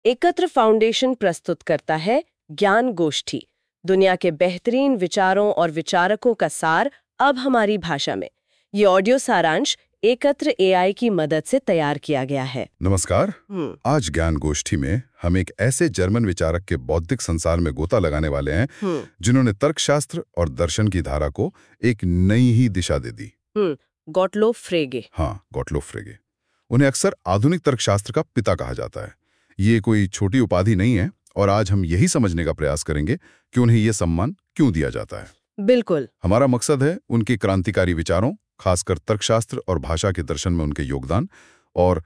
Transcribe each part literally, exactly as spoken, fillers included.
एकत्र फाउंडेशन प्रस्तुत करता है ज्ञान गोष्ठी, दुनिया के बेहतरीन विचारों और विचारकों का सार अब हमारी भाषा में। ये ऑडियो सारांश एकत्र एआई की मदद से तैयार किया गया है। नमस्कार। आज ज्ञान गोष्ठी में हम एक ऐसे जर्मन विचारक के बौद्धिक संसार में गोता लगाने वाले हैं जिन्होंने तर्कशास्त्र और दर्शन की धारा को एक नई ही दिशा दे दी। गॉटलोब फ्रेगे। हाँ, गॉटलोब फ्रेगे। उन्हें अक्सर आधुनिक तर्कशास्त्र का पिता कहा जाता है। ये कोई छोटी उपाधि नहीं है और आज हम यही समझने का प्रयास करेंगे कि उन्हें यह सम्मान क्यों दिया जाता है। बिल्कुल। हमारा मकसद है उनके क्रांतिकारी विचारों, खासकर तर्कशास्त्र और भाषा के दर्शन में उनके योगदान और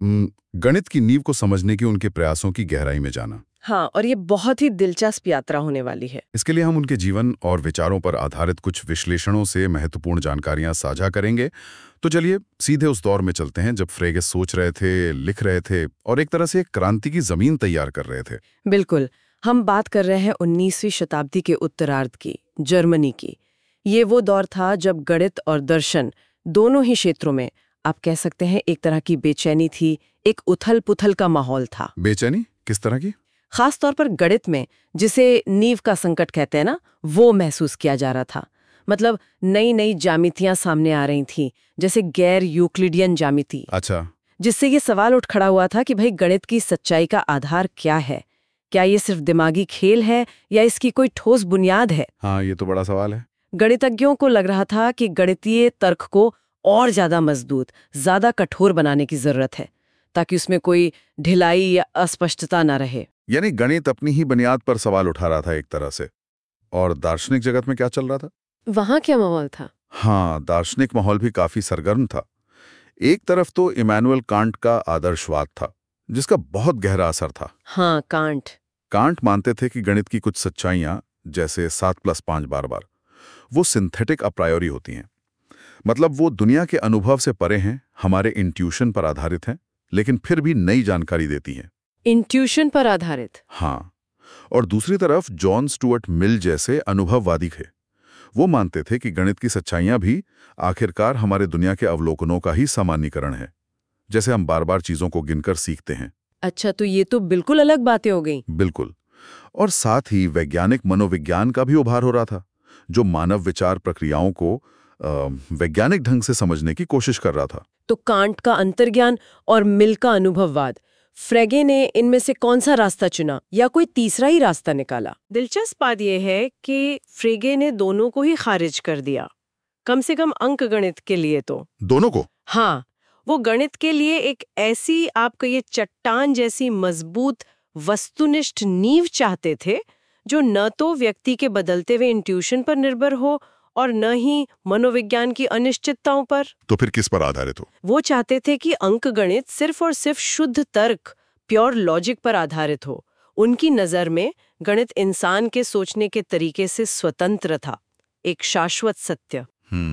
गणित की नींव को समझने की उनके प्रयासों की गहराई में जाना। हाँ, और ये बहुत ही दिलचस्प यात्रा होने वाली है। इसके लिए हम उनके जीवन और विचारों पर आधारित कुछ विश्लेषणों से महत्वपूर्ण जानकारियां साझा करेंगे। तो चलिए सीधे उस दौर में चलते हैं जब फ्रेगे सोच रहे थे, लिख रहे थे और एक तरह से एक क्रांति की जमीन तैयार कर रहे थे। बिल्कुल। हम बात कर रहे हैं उन्नीसवीं शताब्दी के उत्तरार्ध की, जर्मनी की। ये वो दौर था जब गणित और दर्शन दोनों ही क्षेत्रों में आप कह सकते हैं एक तरह की बेचैनी थी, एक उथल पुथल का माहौल था। बेचैनी किस तरह की? खास तौर पर गणित में, जिसे नींव का संकट कहते हैं ना, वो महसूस किया जा रहा था। मतलब नई नई ज्यामितियां सामने आ रही थीं, जैसे गैर यूक्लिडियन ज्यामिति। अच्छा। जिससे ये सवाल उठ खड़ा हुआ था कि भाई गणित की सच्चाई का आधार क्या है? क्या ये सिर्फ दिमागी खेल है या इसकी कोई ठोस बुनियाद है? हाँ, ये तो बड़ा सवाल है। गणितज्ञों को लग रहा था कि गणितीय तर्क को और ज्यादा मजबूत, ज्यादा कठोर बनाने की जरूरत है, ताकि उसमें कोई ढिलाई या अस्पष्टता न रहे। यानी गणित अपनी ही बुनियाद पर सवाल उठा रहा था एक तरह से। और दार्शनिक जगत में क्या चल रहा था? वहां क्या माहौल था? हाँ, दार्शनिक माहौल भी काफी सरगर्म था। एक तरफ तो इमैनुअल कांट का आदर्शवाद था, जिसका बहुत गहरा असर था। हाँ, कांट कांट मानते थे कि गणित की कुछ सच्चाइयां, जैसे सात प्लस पांच बार बार, वो सिंथेटिक अप्रायोरी होती हैं। मतलब वो दुनिया के अनुभव से परे हैं, हमारे इंट्यूशन पर आधारित हैं, लेकिन फिर भी नई जानकारी देती हैं। इंट्यूशन पर आधारित? हाँ। और दूसरी तरफ जॉन स्टुअर्ट मिल जैसे अनुभववादी थे। वो मानते थे कि गणित की सच्चाइयां भी आखिरकार हमारे दुनिया के अवलोकनों का ही सामान्यीकरण है, जैसे हम बार बार चीजों को गिनकर सीखते हैं। अच्छा, तो ये तो बिल्कुल अलग बातें हो गई। बिल्कुल। और साथ ही वैज्ञानिक मनोविज्ञान का भी उभार हो रहा था, जो मानव विचार प्रक्रियाओं को वैज्ञानिक ढंग से समझने की कोशिश कर रहा था। तो कांट का अंतर्ज्ञान और मिल का अनुभववाद, फ्रेगे ने इनमें से कौन सा रास्ता चुना या कोई तीसरा ही रास्ता निकाला? दिलचस्प बात यह है कि फ्रेगे ने दोनों को ही खारिज कर दिया, कम से कम अंक गणित के लिए तो। दोनों को? हाँ, वो गणित के लिए एक ऐसी, आप कहिए चट्टान जैसी मजबूत वस्तुनिष्ठ नींव चाहते थे, जो न तो व्यक्ति के बदलते हुए इंट्यूशन पर निर्भर हो और न ही मनोविज्ञान की अनिश्चितताओं पर। तो फिर किस पर आधारित हो? वो चाहते थे कि अंकगणित सिर्फ और सिर्फ शुद्ध तर्क, प्योर लॉजिक पर आधारित हो। उनकी नजर में गणित इंसान के सोचने के तरीके से स्वतंत्र था, एक शाश्वत सत्य।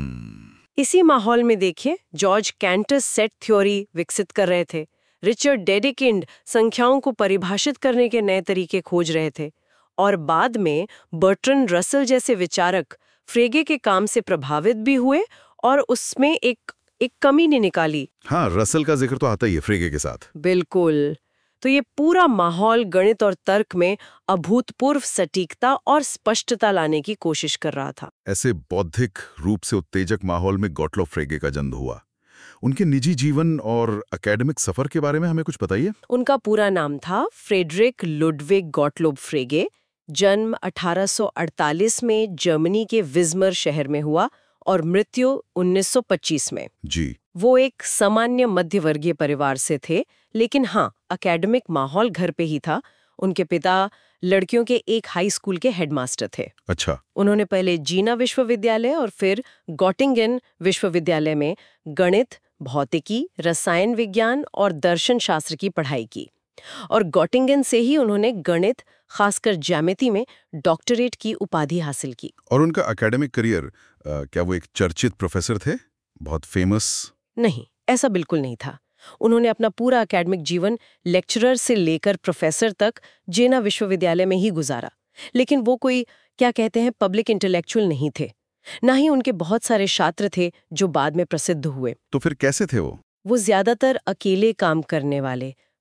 hmm. इसी माहौल में देखिए, जॉर्ज कैंटर सेट थ्योरी विकसित कर रहे थे। रिचर्ड डेडेकिंड संख्याओं को परिभाषित करने के नए तरीके खोज रहे थे। और बाद में बर्ट्रैंड रसल जैसे विचारक फ्रेगे के काम से प्रभावित भी हुए और उसमें एक एक कमी नहीं निकाली। हाँ, रसल का जिक्र तो आता ही है फ्रेगे के साथ। बिल्कुल। तो ये पूरा माहौल गणित और तर्क में अभूतपूर्व सटीकता और स्पष्टता लाने की कोशिश कर रहा था। ऐसे बौद्धिक रूप से उत्तेजक माहौल में गॉटलोब फ्रेगे का जन्म हुआ। उनके निजी जीवन और एकेडमिक सफर के बारे में हमें कुछ बताइए। उनका पूरा नाम था फ्रेडरिक लुडविग गॉटलोब फ्रेगे। जन्म अठारह सौ अड़तालीस में जर्मनी के विज़मर शहर में हुआ और मृत्यु उन्नीस सौ पच्चीस में। जी। वो एक सामान्य मध्यवर्गीय परिवार से थे, लेकिन हाँ, एकेडमिक माहौल घर पे ही था। उनके पिता लड़कियों के एक हाई स्कूल के हेडमास्टर थे। अच्छा। उन्होंने पहले जीना विश्वविद्यालय और फिर गॉटिंगन विश्वविद्यालय में गणित, भौतिकी, रसायन विज्ञान और दर्शन शास्त्र की पढ़ाई की। और गॉटिंगन से ही उन्होंने गणित, खासकर ज्यामिति में डॉक्टरेट की उपाधि हासिल की। और उनका एकेडमिक करियर, क्या वो एक चर्चित प्रोफेसर थे, बहुत फेमस? नहीं, ऐसा बिल्कुल नहीं था। उन्होंने अपना पूरा एकेडमिक जीवन लेक्चरर से लेकर प्रोफेसर तक जेना विश्वविद्यालय में ही गुजारा। लेकिन वो कोई, क्या कहते हैं, पब्लिक इंटेलेक्चुअल नहीं थे। ना ही उनके बहुत सारे छात्र थे जो बाद में प्रसिद्ध हुए। तो फिर कैसे थे वो? वो ज्यादातर अकेले काम करने वाले,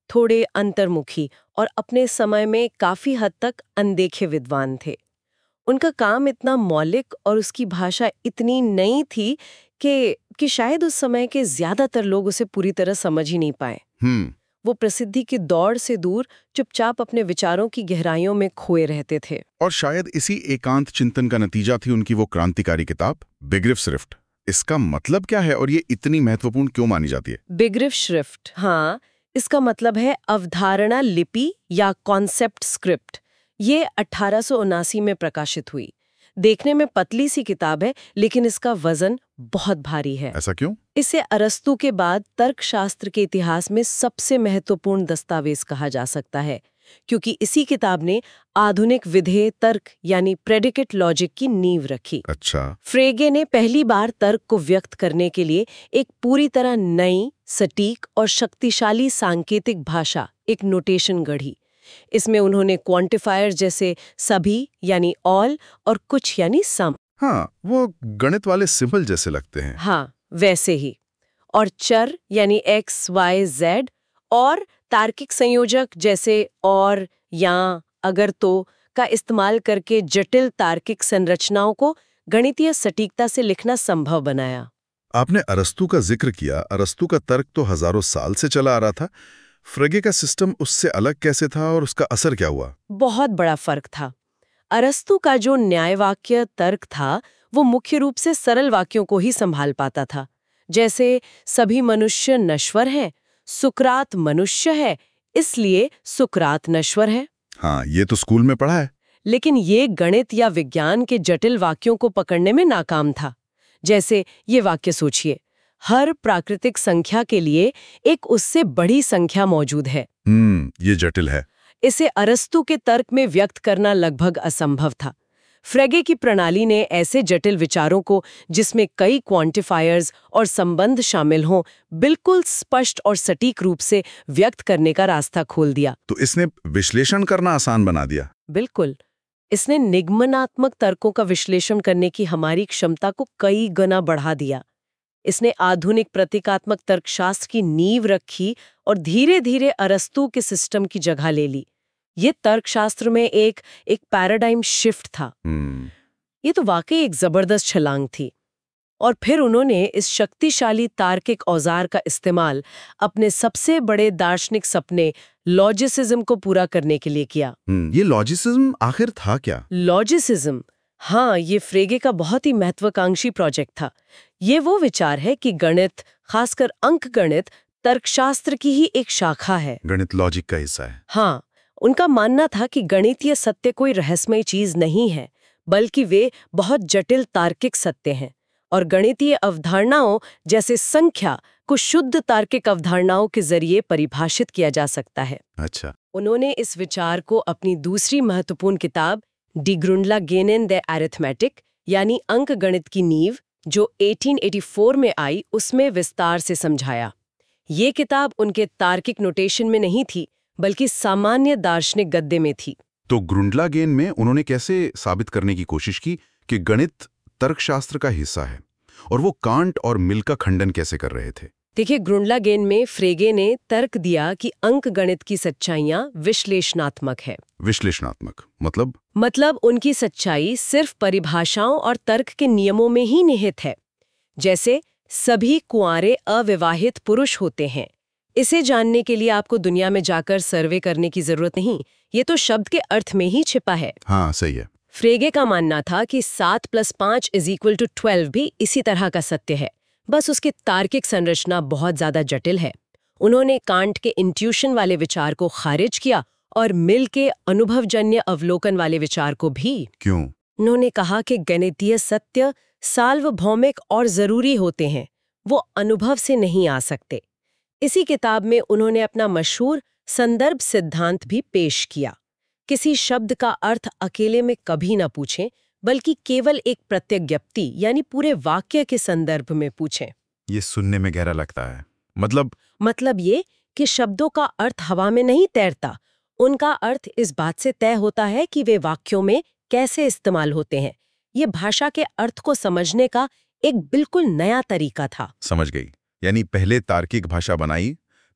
थोड़े अंतर्मुखी और अपने समय में काफी हद तक अनदेखे विद्वान थे। उनका काम इतना मौलिक और उसकी भाषा इतनी नई थी कि कि शायद उस समय के ज्यादातर लोग उसे पूरी तरह समझ ही नहीं पाए। हम्म वो प्रसिद्धि की दौड़ से दूर चुपचाप अपने विचारों की गहराइयों में खोए रहते थे। और शायद इसी एकांत चिंतन का नतीजा थी उनकी वो क्रांतिकारी किताब बिग्रिफ्सश्रिफ्ट। इसका मतलब क्या है और ये इतनी महत्वपूर्ण क्यों मानी जाती है? बिग्रिफ्सश्रिफ्ट, हाँ, इसका मतलब है अवधारणा लिपि या कॉन्सेप्ट स्क्रिप्ट। ये अठारह सौ उनासी में प्रकाशित हुई। देखने में पतली सी किताब है, लेकिन इसका वजन बहुत भारी है। ऐसा क्यों? इसे अरस्तू के बाद तर्कशास्त्र के इतिहास में सबसे महत्वपूर्ण दस्तावेज कहा जा सकता है, क्योंकि इसी किताब ने आधुनिक विधेय तर्क यानी प्रेडिकेट लॉजिक की नींव रखी। अच्छा। फ्रेगे ने पहली बार तर्क को व्यक्त करने के लिए एक पूरी तरह नई, सटीक और शक्तिशाली सांकेतिक भाषा, एक नोटेशन गढ़ी। इसमें उन्होंने क्वांटिफायर जैसे सभी यानी ऑल और कुछ यानी सम, हाँ, वो गणित वाले सिंबल जैसे लगते हैं। हाँ वैसे ही, और चर यानी एक्स वाई जेड और तार्किक संयोजक जैसे और, या, अगर, तो का इस्तेमाल करके जटिल तार्किक संरचनाओं को गणितीय सटीकता से लिखना संभव बनाया। आपने अरस्तू का जिक्र किया। अरस्तू का तर्क तो हजारों साल से चला आ रहा था। फ्रेगे का सिस्टम उससे अलग कैसे था और उसका असर क्या हुआ? बहुत बड़ा फर्क था। अरस्तू का जो न्यायवाक्य तर्क था वो मुख्य रूप से सरल वाक्यों को ही संभाल पाता था, जैसे सभी मनुष्य नश्वर हैं, सुकरात मनुष्य है इसलिए सुकरात नश्वर है। हाँ, ये तो स्कूल में पढ़ा है। लेकिन ये गणित या विज्ञान के जटिल वाक्यों को पकड़ने में नाकाम था। जैसे ये वाक्य सोचिए, हर प्राकृतिक संख्या के लिए एक उससे बड़ी संख्या मौजूद है। हम्म ये जटिल है। इसे अरस्तू के तर्क में व्यक्त करना लगभग असंभव था। फ्रेगे की प्रणाली ने ऐसे जटिल विचारों को, जिसमें कई क्वांटिफायर्स और संबंध शामिल हों, बिल्कुल स्पष्ट और सटीक रूप से व्यक्त करने का रास्ता खोल दिया। तो इसने विश्लेषण करना आसान बना दिया। बिल्कुल, इसने निगमनात्मक तर्कों का विश्लेषण करने की हमारी क्षमता को कई गुना बढ़ा दिया। इसने आधुनिक प्रतीकात्मक तर्कशास्त्र की नींव रखी और धीरे धीरे अरस्तू के सिस्टम की जगह ले ली। ये तर्कशास्त्र में एक एक पैराडाइम शिफ्ट था। हम्म ये तो वाकई एक जबरदस्त छलांग थी। और फिर उन्होंने इस शक्तिशाली तार्किक औजार का इस्तेमाल अपने सबसे बड़े दार्शनिक सपने लॉजिसिज्म को पूरा करने के लिए किया। हम्म ये लॉजिसिज्म आखिर था क्या? लॉजिसिज्म, हाँ, ये फ्रेगे का बहुत ही महत्वाकांक्षी प्रोजेक्ट था। ये वो विचार है कि गणित, खासकर अंक गणित, तर्कशास्त्र की ही एक शाखा है। गणित लॉजिक का हिस्सा है। हाँ, उनका मानना था कि गणितीय सत्य कोई रहस्यमय चीज नहीं है, बल्कि वे बहुत जटिल तार्किक सत्य हैं, और गणितीय अवधारणाओं जैसे संख्या को शुद्ध तार्किक अवधारणाओं के जरिए परिभाषित किया जा सकता है। अच्छा। उन्होंने इस विचार को अपनी दूसरी महत्वपूर्ण किताब डी ग्रुंडलागेनेन दे अरिथमेटिक यानी अंक गणित की नींव, जो अठारह सौ चौरासी में आई, उसमें विस्तार से समझाया। ये किताब उनके तार्किक नोटेशन में नहीं थी, बल्कि सामान्य दार्शनिक गद्य में थी। तो ग्रुंडलागेन में उन्होंने कैसे साबित करने की कोशिश की कि गणित तर्कशास्त्र का हिस्सा है, और वो कांट और मिल का खंडन कैसे कर रहे थे? देखिए, ग्रुंडलागेन में फ्रेगे ने तर्क दिया कि अंक गणित की सच्चाइयां विश्लेषणात्मक है। विश्लेषणात्मक मतलब? मतलब उनकी सच्चाई सिर्फ परिभाषाओं और तर्क के नियमों में ही निहित है। जैसे सभी कुंवारे अविवाहित पुरुष होते हैं, इसे जानने के लिए आपको दुनिया में जाकर सर्वे करने की जरूरत नहीं, ये तो शब्द के अर्थ में ही छिपा है। हाँ, सही है। फ्रेगे का मानना था कि सात प्लस पांच इज इक्वल टू ट्वेल्व भी इसी तरह का सत्य है, बस उसकी तार्किक संरचना बहुत ज्यादा जटिल है। उन्होंने कांट के इंट्यूशन वाले विचार को खारिज किया और मिल के अनुभवजन्य अवलोकन वाले विचार को भी। क्यों? उन्होंने कहा कि गणितीय सत्य सार्वभौमिक और जरूरी होते हैं, वो अनुभव से नहीं आ सकते। इसी किताब में उन्होंने अपना मशहूर संदर्भ सिद्धांत भी पेश किया। किसी शब्द का अर्थ अकेले में कभी न पूछें, बल्कि केवल एक प्रत्यज्ञप्ति यानी पूरे वाक्य के संदर्भ में पूछें। ये सुनने में गहरा लगता है। मतलब मतलब ये कि शब्दों का अर्थ हवा में नहीं तैरता, उनका अर्थ इस बात से तय होता है कि वे वाक्यों में कैसे इस्तेमाल होते हैं। ये भाषा के अर्थ को समझने का एक बिल्कुल नया तरीका था। समझ गई। यानी पहले तार्किक भाषा बनाई,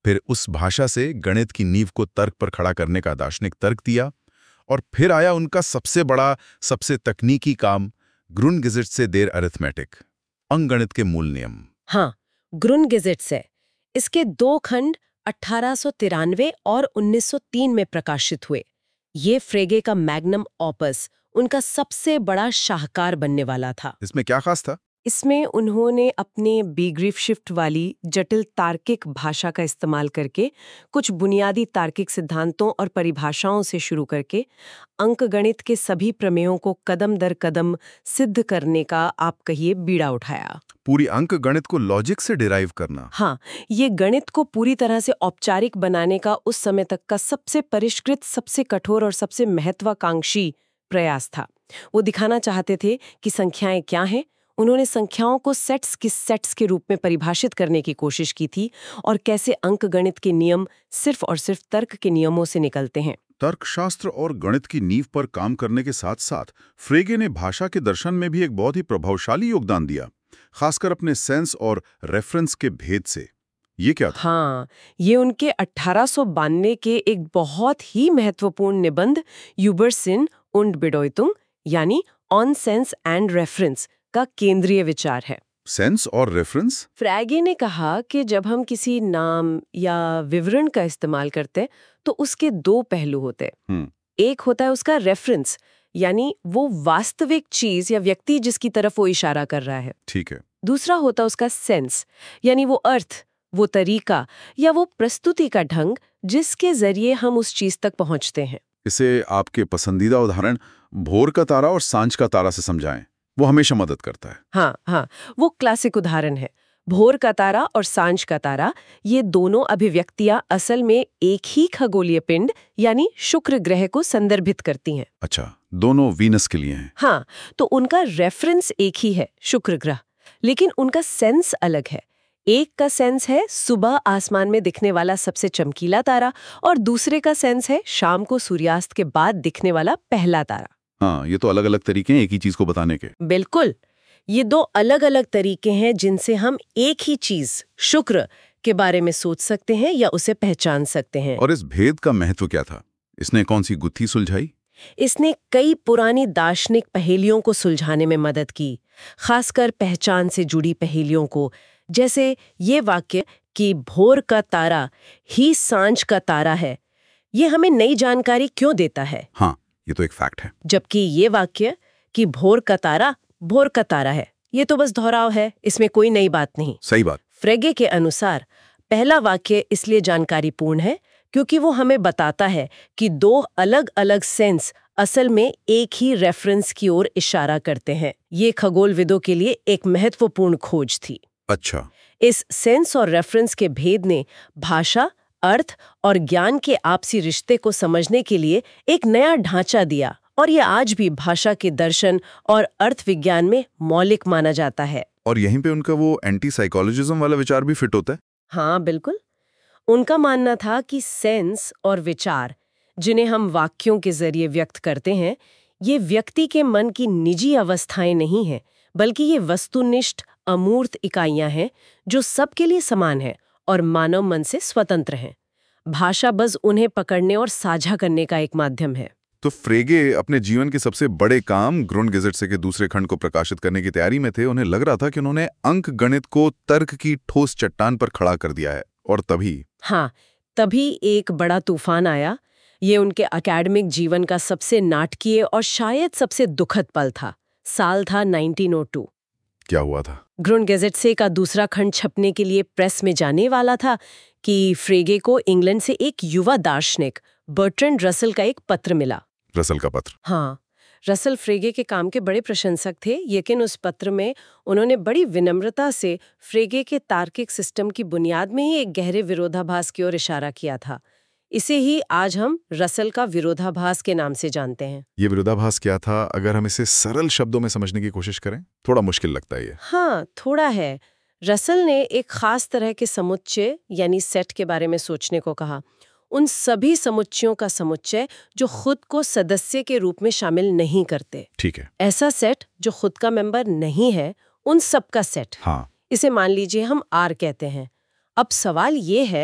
फिर उस भाषा से गणित की नींव को तर्क पर खड़ा करने का दार्शनिक तर्क दिया, और फिर आया उनका सबसे बड़ा, सबसे तकनीकी काम, ग्रुनगेजिट से देर अरिथमेटिक, अंकगणित के मूल नियम। हाँ, ग्रुनगेजिट से। इसके दो खंड अठारह सौ तिरानवे और उन्नीस सौ तीन में प्रकाशित हुए। ये फ्रेगे का मैग्नम ऑपस, उनका सबसे बड़ा शाहकार बनने वाला था। इसमें क्या खास था? इसमें उन्होंने अपने बीग्रीफ शिफ्ट वाली जटिल तार्किक भाषा का इस्तेमाल करके कुछ बुनियादी तार्किक सिद्धांतों और परिभाषाओं से शुरू करके अंकगणित के सभी प्रमेयों को कदम दर कदम सिद्ध करने का, आप कहिए, बीड़ा उठाया। पूरी अंकगणित को लॉजिक से डिराइव करना। हाँ, ये गणित को पूरी तरह से औपचारिक बनाने का उस समय तक का सबसे परिष्कृत, सबसे कठोर और सबसे महत्वाकांक्षी प्रयास था। वो दिखाना चाहते थे कि संख्याएं क्या हैं। उन्होंने संख्याओं को सेट्स की सेट्स के रूप में परिभाषित करने की कोशिश की थी, और कैसे अंकगणित के नियम सिर्फ और सिर्फ तर्क के नियमों से निकलते हैं। तर्कशास्त्र और गणित की नींव पर काम करने के साथ साथ फ्रेगे ने भाषा के दर्शन में भी एक बहुत ही प्रभावशाली योगदान दिया, खासकर अपने सेंस और रेफरेंस के भेद से। ये क्या था? हाँ, ये उनके अठारह सौ बानवे के एक बहुत ही महत्वपूर्ण निबंध यूबरसिन und Bedeutung यानी ऑन सेंस एंड रेफरेंस का केंद्रीय विचार है। सेंस और रेफरेंस? फ्रेगे ने कहा कि जब हम किसी नाम या विवरण का इस्तेमाल करते तो उसके दो पहलू होते। एक होता है उसका रेफरेंस, यानी वो वास्तविक चीज या व्यक्ति जिसकी तरफ वो इशारा कर रहा है। ठीक है। दूसरा होता उसका सेंस, यानी वो अर्थ, वो तरीका या वो प्रस्तुति का ढंग जिसके जरिए हम उस चीज तक पहुंचते हैं। इसे आपके पसंदीदा उदाहरण भोर का तारा और सांझ का तारा से समझाएं, वो हमेशा मदद करता है। हाँ हाँ, वो क्लासिक उदाहरण है। भोर का तारा और सांझ का तारा, ये दोनों अभिव्यक्तियां असल में एक ही खगोलीय पिंड यानी शुक्र ग्रह को संदर्भित करती हैं। अच्छा, दोनों वीनस के लिए हैं। हाँ, तो उनका रेफरेंस एक ही है, शुक्र ग्रह, लेकिन उनका सेंस अलग है। एक का सेंस है सुबह आसमान में दिखने वाला सबसे चमकीला तारा, और दूसरे का सेंस है शाम को सूर्यास्त के बाद दिखने वाला पहला तारा। हाँ, ये तो अलग अलग तरीके हैं एक ही चीज को बताने के। बिल्कुल, ये दो अलग अलग तरीके हैं जिनसे हम एक ही चीज, शुक्र, के बारे में सोच सकते हैं या उसे पहचान सकते हैं। और इस भेद का महत्व क्या था? इसने कौन सी गुत्थी सुलझाई? इसने कई पुरानी दार्शनिक पहेलियों को सुलझाने में मदद की, खासकर पहचान से जुड़ी पहेलियों को, जैसे ये वाक्य कि भोर का तारा ही सांझ का तारा है। ये हमें नई जानकारी क्यों देता है? हाँ, ये तो एक फैक्ट है। जबकि ये वाक्य कि भोर का तारा भोर का तारा है, ये तो बस दोहराव है, इसमें कोई नई बात नहीं। सही बात। फ्रेगे के अनुसार पहला वाक्य इसलिए जानकारीपूर्ण है क्योंकि वो हमें बताता है कि दो अलग अलग सेंस असल में एक ही रेफरेंस की ओर इशारा करते हैं। ये खगोलविदों के लिए एक महत्वपूर्ण खोज थी। अच्छा। इस सेंस और रेफरेंस के भेद ने भाषा, अर्थ और ज्ञान के आपसी रिश्ते को समझने के लिए एक नया ढांचा दिया, और ये आज भी भाषा के दर्शन और अर्थ विज्ञान में मौलिक माना जाता है। और यहीं पे उनका वो एंटी साइकोलॉजिज्म वाला विचार भी फिट होता है। हाँ बिल्कुल, उनका मानना था कि सेंस और विचार, जिन्हें हम वाक्यों के जरिए व्यक्त करते हैं, ये व्यक्ति के मन की निजी अवस्थाएं नहीं हैं, बल्कि ये वस्तुनिष्ठ अमूर्त इकाइयां हैं जो सबके लिए समान हैं और मानव मन से स्वतंत्र हैं। भाषा बस उन्हें पकड़ने और साझा करने का एक माध्यम है। तो फ्रेगे अपने जीवन के सबसे बड़े काम ग्रुनगेजिट से के दूसरे खंड को प्रकाशित करने की तैयारी में थे। उन्हें लग रहा था कि उन्होंने अंक गणित को तर्क की ठोस चट्टान पर खड़ा कर दिया है, और तभी हाँ तभी एक बड़ा तूफान आया। ये उनके एकेडमिक जीवन का सबसे नाटकीय और शायद सबसे दुखद पल था। साल था नाइनटीन ओ टू। क्या हुआ था? ग्रुनगेजिट से का दूसरा खंड छपने के लिए प्रेस में जाने वाला था कि फ्रेगे को इंग्लैंड से एक युवा दार्शनिक बर्ट्रैंड रसल का एक पत्र मिला। रसल का पत्र? हाँ, रसल फ्रेगे के काम के बड़े प्रशंसक थे, लेकिन उस पत्र में उन्होंने बड़ी विनम्रता से फ्रेगे के तार्किक सिस्टम की बुनियाद में ही एक गहरे विरोधाभास की ओर इशारा किया था। इसे ही आज हम रसल का विरोधाभास के नाम से जानते हैं। ये विरोधाभास क्या था, अगर हम इसे सरल शब्दों में समझने की कोशिश करें? थोड़ा मुश्किल लगता है ये। हाँ, थोड़ा है। रसल ने एक खास तरह के समुच्चय यानी सेट के बारे में सोचने को कहा। उन सभी समुच्चयों का समुच्चय जो खुद को सदस्य के रूप में शामिल नहीं करते। ठीक है। ऐसा सेट जो खुद का मेंबर नहीं है, उन सब का सेट। हाँ। इसे मान लीजिए हम आर कहते हैं। अब सवाल ये है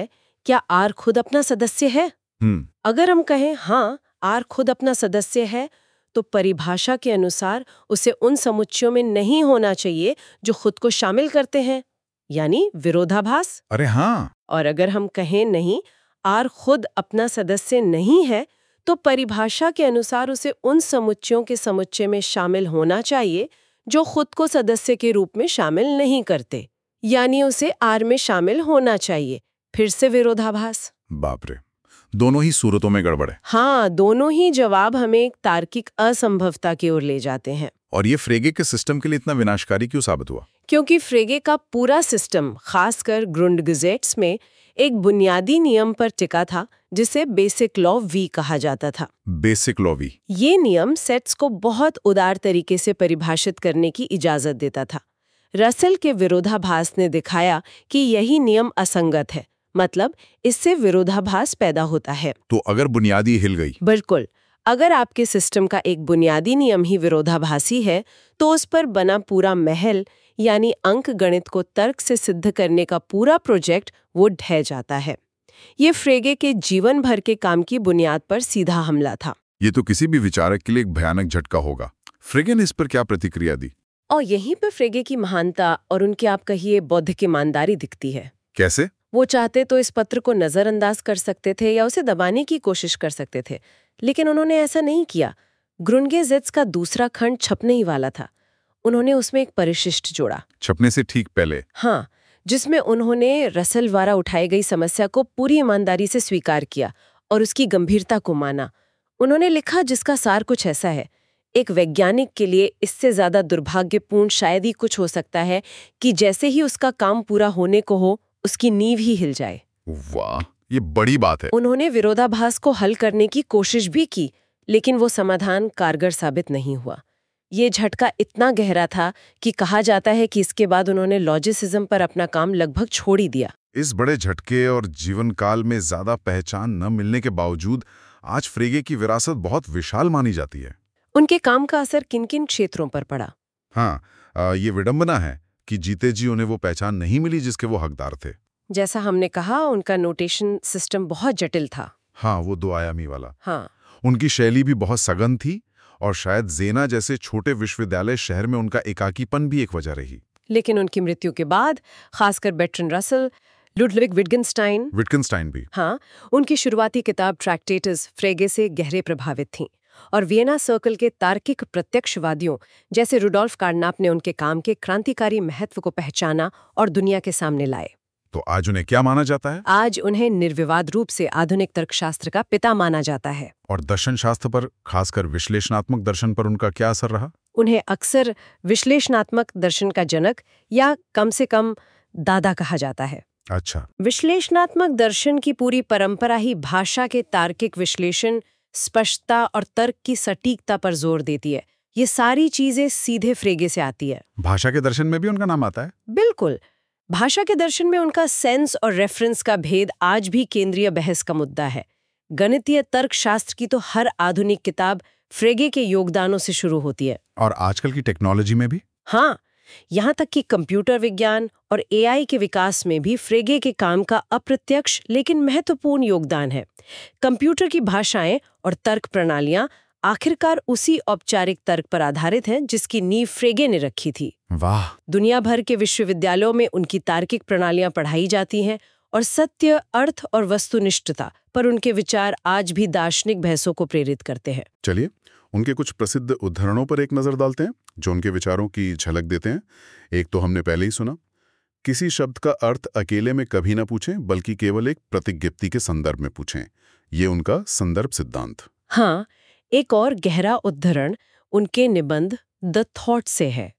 क्या आर खुद अपना सदस्य है? हम्म अगर हम कहें हाँ, आर खुद अपना सदस्य है, तो परिभाषा के अनुसार उसे उन समुच्चयों में नहीं होना चाहिए जो खुद को शामिल करते हैं, यानी विरोधाभास। अरे हाँ। और अगर हम कहें नहीं, आर खुद अपना सदस्य नहीं है, तो परिभाषा के अनुसार उसे उन समुच्चयों के समुच्चय में शामिल होना चाहिए जो खुद को सदस्य के रूप में शामिल नहीं करते, यानी उसे आर में शामिल होना चाहिए। फिर से विरोधाभास। बाप रे, दोनों ही सूरतों में गड़बड़ है। हाँ, दोनों ही जवाब हमें एक तार्किक असंभवता की ओर ले जाते हैं। और ये फ्रेगे के सिस्टम के लिए इतना विनाशकारी क्यों साबित हुआ? क्योंकि फ्रेगे का पूरा सिस्टम, खासकर ग्रुंडगेजेट्स में, एक बुनियादी नियम पर टिका था जिसे बेसिक लॉ वी कहा जाता था। बेसिक लॉ वी। ये नियम सेट्स को बहुत उदार तरीके से परिभाषित करने की इजाजत देता था। रसेल के विरोधाभास ने दिखाया कि यही नियम असंगत है, मतलब इससे विरोधाभास पैदा होता है। तो अगर बुनियादी हिल गई? बिल्कुल। अगर आपके सिस्टम का एक बुनियादी नियम ही विरोधाभासी है, तो उस पर बना पूरा महल, यानी अंक गणित को तर्क से सिद्ध करने का पूरा प्रोजेक्ट, वो ढह जाता है। ये फ्रेगे के जीवन भर के काम की बुनियाद पर सीधा हमला था। ये तो किसी भी विचारक के लिए एक भयानक झटका होगा। फ्रेगे ने इस पर क्या प्रतिक्रिया दी? और यहीं पर फ्रेगे की महानता और उनके, आप कहिए, बौद्धिक ईमानदारी दिखती है। कैसे? वो चाहते तो इस पत्र को नजरअंदाज कर सकते थे या उसे दबाने की कोशिश कर सकते थे, लेकिन उन्होंने ऐसा नहीं किया। ग्रुंडगेजेट्स का दूसरा खंड छपने ही वाला था। उन्होंने उसमें एक परिशिष्ट जोड़ा। छपने से ठीक पहले? हाँ, जिसमें उन्होंने रसेल द्वारा उठाई गई समस्या को पूरी ईमानदारी से स्वीकार किया और उसकी गंभीरता को माना। उन्होंने लिखा, जिसका सार कुछ ऐसा है: एक वैज्ञानिक के लिए इससे ज्यादा दुर्भाग्यपूर्ण शायद ही कुछ हो सकता है कि जैसे ही उसका काम पूरा होने को हो, उसकी नींव ही हिल जाए। वाह, ये बड़ी बात है। उन्होंने विरोधाभास को हल करने की कोशिश भी की, लेकिन वो समाधान कारगर साबित नहीं हुआ। ये झटका इतना गहरा था कि कहा जाता है कि इसके बाद उन्होंने लॉजिसिज्म पर अपना काम लगभग छोड़ ही दिया। इस बड़े झटके और जीवन काल में ज्यादा पहचान न मिलने के बावजूद आज फ्रेगे की विरासत बहुत विशाल मानी जाती है। उनके काम का असर किन किन क्षेत्रों पर पड़ा? हाँ, आ, ये विडंबना है कि जीते जी उन्हें वो पहचान नहीं मिली जिसके वो हकदार थे। जैसा हमने कहा, उनका नोटेशन सिस्टम बहुत जटिल था। हाँ, वो दो आयामी वाला। हाँ, उनकी शैली भी बहुत सघन थी और शायद जेना जैसे छोटे विश्वविद्यालय शहर में उनका एकाकीपन भी एक वजह रही। लेकिन उनकी मृत्यु के बाद खासकर Bertrand Russell, Ludwig Wittgenstein Wittgenstein भी, हाँ, उनकी शुरुआती किताब ट्रैक्टेटस फ्रेगे से गहरे प्रभावित थीं। और वियना सर्कल के तार्किक प्रत्यक्षवादियों जैसे रुडोल्फ कार्नाप ने उनके काम के क्रांतिकारी महत्व को पहचाना और दुनिया के सामने लाए। तो आज उन्हें क्या माना जाता है? आज उन्हें निर्विवाद रूप से आधुनिक तर्कशास्त्र का पिता माना जाता है। और दर्शन शास्त्र पर, खासकर विश्लेषणात्मक दर्शन पर उनका क्या असर रहा? उन्हें अक्सर विश्लेषणात्मक दर्शन का जनक या कम से कम दादा कहा जाता है। अच्छा। विश्लेषणात्मक दर्शन की पूरी परंपरा ही भाषा के तार्किक विश्लेषण, स्पष्टता और तर्क की सटीकता पर जोर देती है। ये सारी चीजें सीधे फ्रेगे से आती है। भाषा के दर्शन में भी उनका नाम आता है? बिल्कुल। भाषा के दर्शन में उनका सेंस और रेफरेंस का भेद आज भी केंद्रीय बहस का मुद्दा है। गणितीय तर्कशास्त्र की तो हर आधुनिक किताब फ्रेगे के योगदानों से शुरू होती है। और आजकल की टेक्नोलॉजी में भी? हाँ, यहाँ तक कि कंप्यूटर विज्ञान और एआई के विकास में भी फ्रेगे के काम का अप्रत्यक्ष लेकिन महत्वपूर्ण योगदान है। कंप्यूटर की भाषाएं और तर्क प्रणालियां आखिरकार उसी औपचारिक तर्क पर आधारित हैं जिसकी नींव फ्रेगे ने रखी थी। वाह। दुनिया भर के विश्वविद्यालयों में उनकी तार्किक प्रणालियां पढ़ाई जाती हैं और सत्य, अर्थ और वस्तुनिष्ठता पर उनके विचार आज भी दार्शनिक बहसों को प्रेरित करते हैं। चलिए, उनके कुछ प्रसिद्ध उदाहरणों पर एक नजर डालते हैं जो उनके विचारों की झलक देते हैं। एक तो हमने पहले ही सुना, किसी शब्द का अर्थ अकेले में कभी ना पूछें बल्कि केवल एक प्रतिज्ञप्ति के संदर्भ में पूछें। ये उनका संदर्भ सिद्धांत। हाँ, एक और गहरा उद्धरण उनके निबंध द थॉट से है।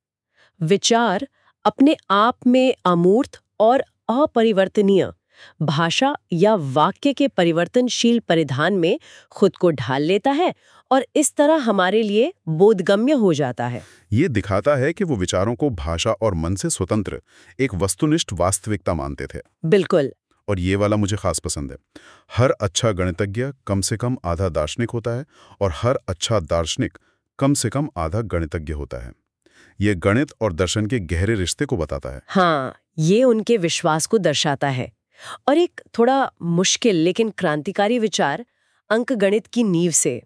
विचार अपने आप में अमूर्त और अपरिवर्तनीय, भाषा या वाक्य के परिवर्तनशील परिधान में खुद को ढाल लेता है और इस तरह हमारे लिए बोधगम्य हो जाता है। ये दिखाता है कि वो विचारों को भाषा और मन से स्वतंत्र एक वस्तुनिष्ठ वास्तविकता मानते थे। बिल्कुल। और ये वाला मुझे खास पसंद है। हर अच्छा गणितज्ञ कम से कम आधा दार्शनिक होता है और हर अच्छा दार्शनिक कम से कम आधा गणितज्ञ होता है। ये गणित और दर्शन के गहरे रिश्ते को बताता है। हाँ, ये उनके विश्वास को दर्शाता है। और एक थोड़ा मुश्किल लेकिन क्रांतिकारी विचार अंकगणित की नींव से।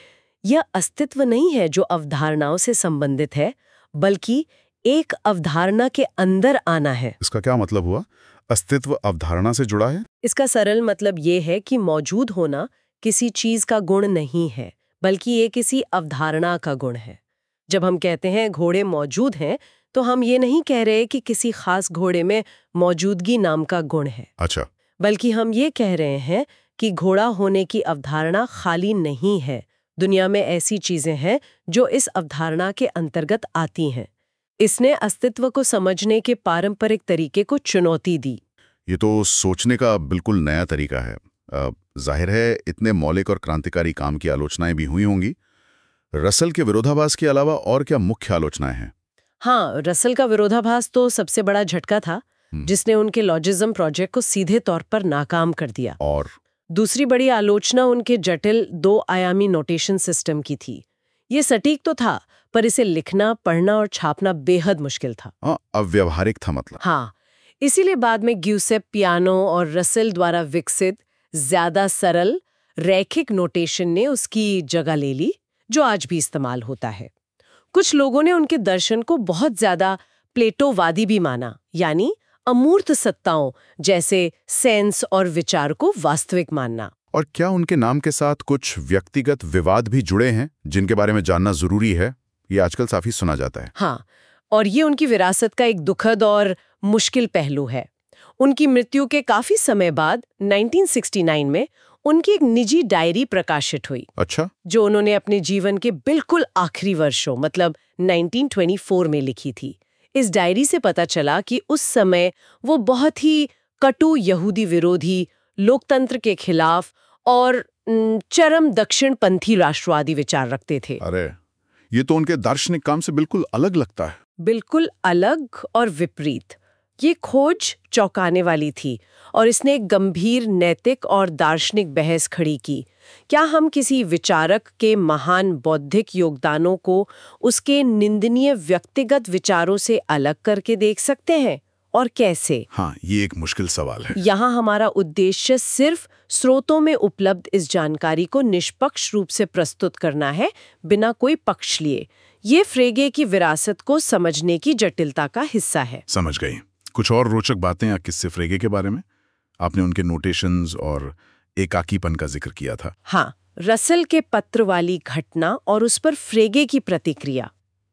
यह अस्तित्व नहीं है जो अवधारणाओं से संबंधित है, बल्कि एक अवधारणा के अंदर आना है। इसका क्या मतलब हुआ? अस्तित्व अवधारणा से जुड़ा है? इसका सरल मतलब ये है कि मौजूद होना किसी चीज का गुण नहीं है, बल्कि ये किसी अवधारणा का गुण है। जब हम कहते हैं घोड़े मौजूद हैं, तो हम ये नहीं कह रहे कि किसी खास घोड़े में मौजूदगी नाम का गुण है। अच्छा। बल्कि हम ये कह रहे हैं कि घोड़ा होने की अवधारणा खाली नहीं है। दुनिया में ऐसी चीजें हैं जो इस अवधारणा के अंतर्गत आती हैं। इसने अस्तित्व को समझने के पारंपरिक तरीके को चुनौती दी। ये तो सोचने का बिल्कुल नया तरीका है। अ, जाहिर है इतने मौलिक और क्रांतिकारी काम की आलोचनाएं भी हुई होंगी। रसल के विरोधाभास के अलावा और क्या मुख्य आलोचनाएं हैं? हाँ, रसल का विरोधाभास तो सबसे बड़ा झटका था, जिसने उनके लॉजिज्म प्रोजेक्ट को सीधे तौर पर नाकाम कर दिया। और दूसरी बड़ी आलोचना उनके जटिल दो आयामी नोटेशन सिस्टम की थी। ये सटीक तो था, पर इसे लिखना, पढ़ना और छापना बेहद मुश्किल था। हाँ, अव्यावहारिक था मतलब। हाँ, इसीलिए बाद में ग्यूसेप पियानो और रसेल द्वारा विकसित ज्यादा सरल रैखिक नोटेशन ने उसकी जगह ले ली, जो आज भी इस्तेमाल होता है। कुछ लोगों ने उनके दर्शन को बहुत ज्यादा प्लेटोवादी भी माना, यानी अमूर्त सत्ताओं जैसे सेंस और विचार को वास्तविक मानना। और क्या उनके नाम के साथ कुछ व्यक्तिगत विवाद भी जुड़े हैं जिनके बारे में जानना जरूरी है? ये आजकल काफी सुना जाता है। हाँ, और ये उनकी विरासत का एक दुखद और मुश्किल पहलू है। उनकी मृत्यु के काफी समय बाद उन्नीस सौ उनहत्तर में उनकी एक निजी डायरी प्रकाशित हुई। अच्छा। जो उन्होंने अपने जीवन के बिल्कुल आखिरी वर्षों मतलब उन्नीस सौ चौबीस में लिखी थी। इस डायरी से पता चला कि उस समय वो बहुत ही कटु यहूदी विरोधी, लोकतंत्र के खिलाफ और चरम दक्षिणपंथी राष्ट्रवादी विचार रखते थे। अरे, ये तो उनके दार्शनिक काम से बिल्कुल अलग लगता है। बिल्कुल अलग और विपरीत। ये खोज चौंकाने वाली थी और इसने एक गंभीर नैतिक और दार्शनिक बहस खड़ी की। क्या हम किसी विचारक के महान बौद्धिक योगदानों को उसके निंदनीय व्यक्तिगत विचारों से अलग करके देख सकते हैं, और कैसे? हाँ, ये एक मुश्किल सवाल है। यहाँ हमारा उद्देश्य सिर्फ स्रोतों में उपलब्ध इस जानकारी को निष्पक्ष रूप से प्रस्तुत करना है, बिना कोई पक्ष लिए। ये फ्रेगे की विरासत को समझने की जटिलता का हिस्सा है। समझ गई। कुछ और रोचक बातें या किस्से फ्रेगे के बारे में? आपने उनके नोटेशंस और एकाकीपन का जिक्र किया था। हाँ, रसल के पत्र वाली घटना और उस पर फ्रेगे की प्रतिक्रिया,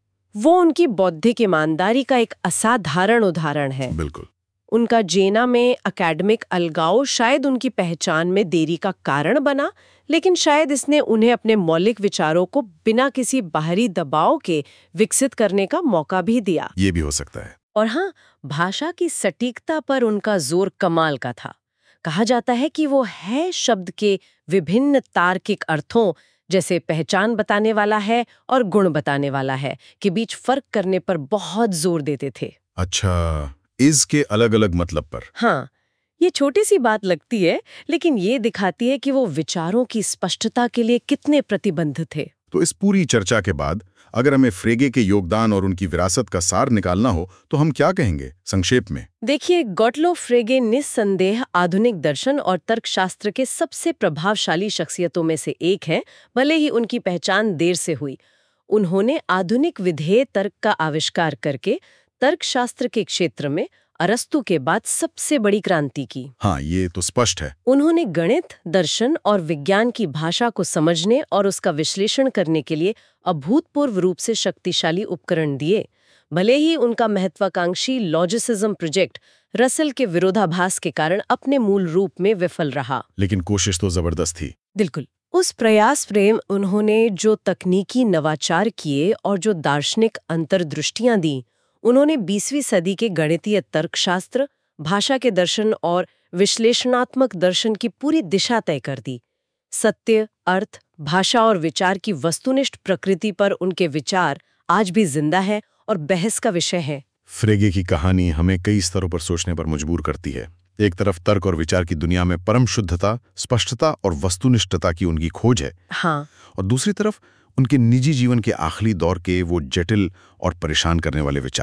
वो उनकी बौद्धिक ईमानदारी का एक असाधारण उदाहरण है। बिल्कुल। उनका जेना में एकेडमिक अलगाव शायद उनकी पहचान में देरी का कारण बना, लेकिन शायद इसने उन्हें अपने मौलिक विचारों को बिना किसी बाहरी दबाव के विकसित करने का मौका भी दिया। ये भी हो सकता है। और हाँ, भाषा की सटीकता पर उनका जोर कमाल का था। कहा जाता है कि वो है शब्द के विभिन्न तार्किक अर्थों, जैसे पहचान बताने वाला है और गुण बताने वाला है, के बीच फर्क करने पर बहुत जोर देते थे। अच्छा, इसके अलग अलग मतलब पर। हाँ, ये छोटी सी बात लगती है, लेकिन ये दिखाती है कि वो विचारों की स्पष्टता के लिए कितने प्रतिबद्ध थे। तो इस पूरी चर्चा के बाद अगर हमें फ्रेगे के योगदान और उनकी विरासत का सार निकालना हो तो हम क्या कहेंगे संक्षेप में? देखिए, गॉटलोब फ्रेगे निस्संदेह आधुनिक दर्शन और तर्कशास्त्र के सबसे प्रभावशाली शख्सियतों में से एक हैं, भले ही उनकी पहचान देर से हुई। उन्होंने आधुनिक विधेय तर्क का आविष्कार करके तर्कशास्त्र के क्षेत्र में अरस्तु के बाद सबसे बड़ी क्रांति की। हाँ, ये तो स्पष्ट है। उन्होंने गणित, दर्शन और विज्ञान की भाषा को समझने और उसका विश्लेषण करने के लिए अभूतपूर्व रूप से शक्तिशाली उपकरण दिए। भले ही उनका महत्वाकांक्षी लॉजिसिज्म प्रोजेक्ट रसल के विरोधाभास के कारण अपने मूल रूप में विफल रहा, लेकिन कोशिश तो जबरदस्त थी। बिल्कुल। उस प्रयास प्रेम उन्होंने जो तकनीकी नवाचार किए और जो दार्शनिक अंतर्दृष्टियां दी, उन्होंने बीसवीं सदी के गणितीय तर्कशास्त्र, भाषा के दर्शन और विश्लेषणात्मक दर्शन की पूरी दिशा तय कर दी। सत्य, अर्थ, भाषा और विचार की वस्तुनिष्ठ प्रकृति पर उनके विचार आज भी जिंदा है और बहस का विषय है। फ्रेगे की कहानी हमें कई स्तरों पर सोचने पर मजबूर करती है। एक तरफ तर्क और विचार की दुनिया में परम शुद्धता, स्पष्टता और वस्तुनिष्ठता की उनकी खोज है। हाँ। और दूसरी तरफ उनके निजी जीवन के आखिरी दौर के वो जटिल और परेशान करने वाले विचार।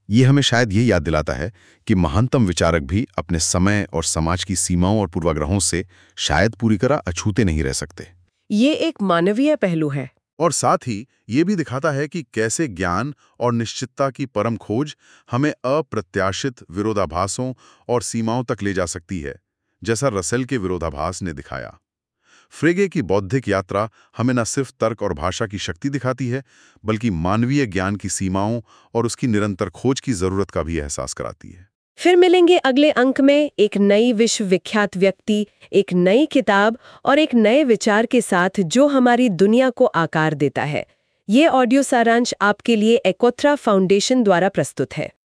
ये हमें शायद ये याद दिलाता है कि महानतम विचारक भी अपने समय और समाज की सीमाओं और पूर्वाग्रहों से शायद पूरी तरह अछूते नहीं रह सकते। ये एक मानवीय पहलू है। और साथ ही ये भी दिखाता है कि कैसे ज्ञान और निश्चितता की परम खोज हमें अप्रत्याशित विरोधाभासों और सीमाओं तक ले जा सकती है, जैसा रसेल के विरोधाभास ने दिखाया। फ्रेगे की बौद्धिक यात्रा हमें न सिर्फ तर्क और भाषा की शक्ति दिखाती है, बल्कि मानवीय ज्ञान की सीमाओं और उसकी निरंतर खोज की जरूरत का भी एहसास कराती है। फिर मिलेंगे अगले अंक में एक नई विश्व विख्यात व्यक्ति, एक नई किताब और एक नए विचार के साथ जो हमारी दुनिया को आकार देता है। ये ऑडियो सारांश आपके लिए एकोत्रा फाउंडेशन द्वारा प्रस्तुत है।